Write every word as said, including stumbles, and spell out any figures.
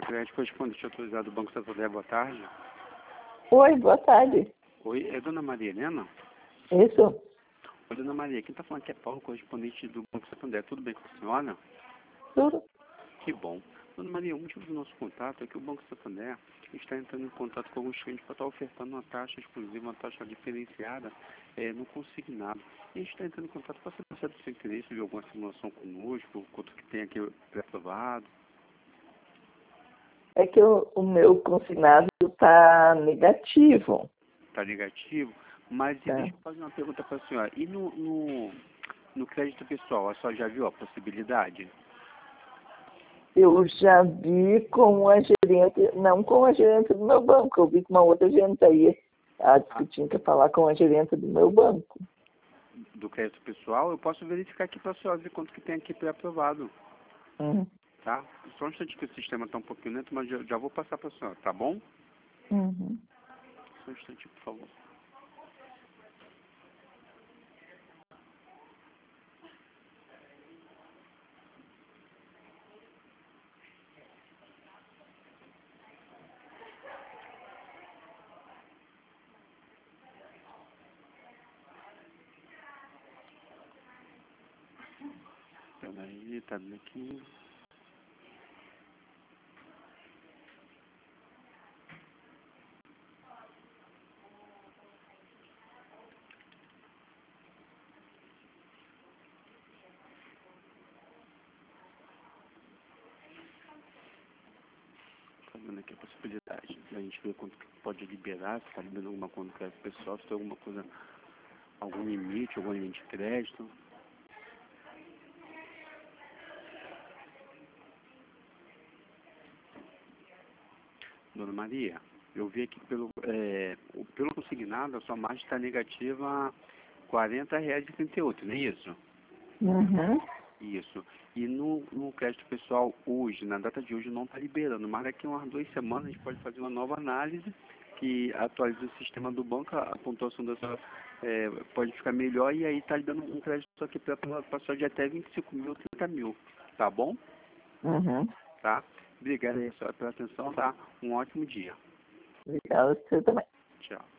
Crédito correspondente autorizado do Banco Santander, boa tarde. Oi, boa tarde. Oi, é Dona Maria Helena? Isso? Oi, Dona Maria, quem está falando aqui é Paulo, correspondente do Banco Santander. Tudo bem com a senhora? Tudo? Que bom. Dona Maria, o motivo do nosso contato é que o Banco Santander está entrando em contato com alguns clientes para estar ofertando uma taxa exclusiva, uma taxa diferenciada é, no consignado. E a gente está entrando em contato para saber se é do seu interesse de alguma simulação conosco, quanto que tem aqui pré-aprovado. É que o, o meu consignado está negativo. Está negativo, mas Tá. deixa eu fazer uma pergunta para a senhora. E no, no, no crédito pessoal, a senhora já viu a possibilidade? Eu já vi com a gerente, não com a gerente do meu banco, eu vi com uma outra gerente aí. Ela disse que tinha que falar com a gerente do meu banco. Do crédito pessoal, eu posso verificar aqui para a senhora ver quanto que tem aqui pré-aprovado, Uhum. tá? Só um instante que o sistema está um pouquinho lento, mas já, já vou passar para a senhora, tá bom? Uhum. Só um instante, por favor. Peraí, tá vendo aqui. Tá vendo aqui a possibilidade. A gente vê quanto que pode liberar, se está liberando alguma coisa no crédito pessoal, se tem alguma coisa, algum limite, algum limite de crédito. Dona Maria, eu vi aqui pelo, é, o- pelo consignado, a sua margem está negativa a quarenta reais e trinta e oito, não é isso? Uhum. Isso. E no, no crédito pessoal hoje, na data de hoje, não está liberando. Mas daqui a umas duas semanas a gente pode fazer uma nova análise que atualiza o sistema do banco, a pontuação da sua é, pode ficar melhor e aí está lhe dando um crédito só que para pessoa de até vinte e cinco mil, trinta mil. Tá bom? Uhum. Tá? Obrigado aí, senhora, pela atenção, tá? Um ótimo dia. Obrigada, você também. Tchau.